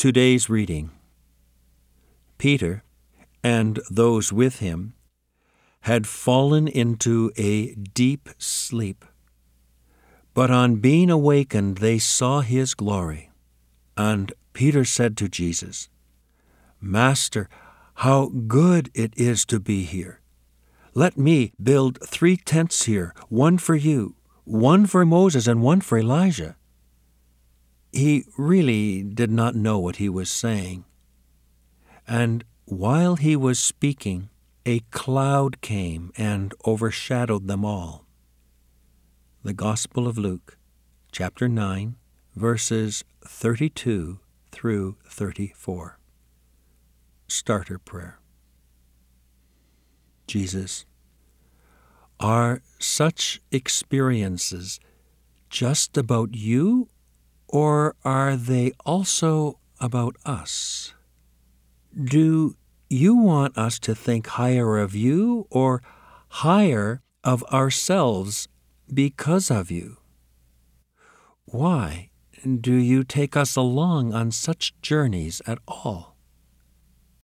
Today's reading. Peter and those with him had fallen into a deep sleep, but on being awakened they saw his glory. And Peter said to Jesus, "Master, how good it is to be here. Let me build 3 tents here, one for you, one for Moses, and one for Elijah." He really did not know what he was saying. And while he was speaking, a cloud came and overshadowed them all. The Gospel of Luke, chapter 9, verses 32 through 34. Starter Prayer. Jesus, are such experiences just about you, or are they also about us? Do you want us to think higher of you or higher of ourselves because of you? Why do you take us along on such journeys at all?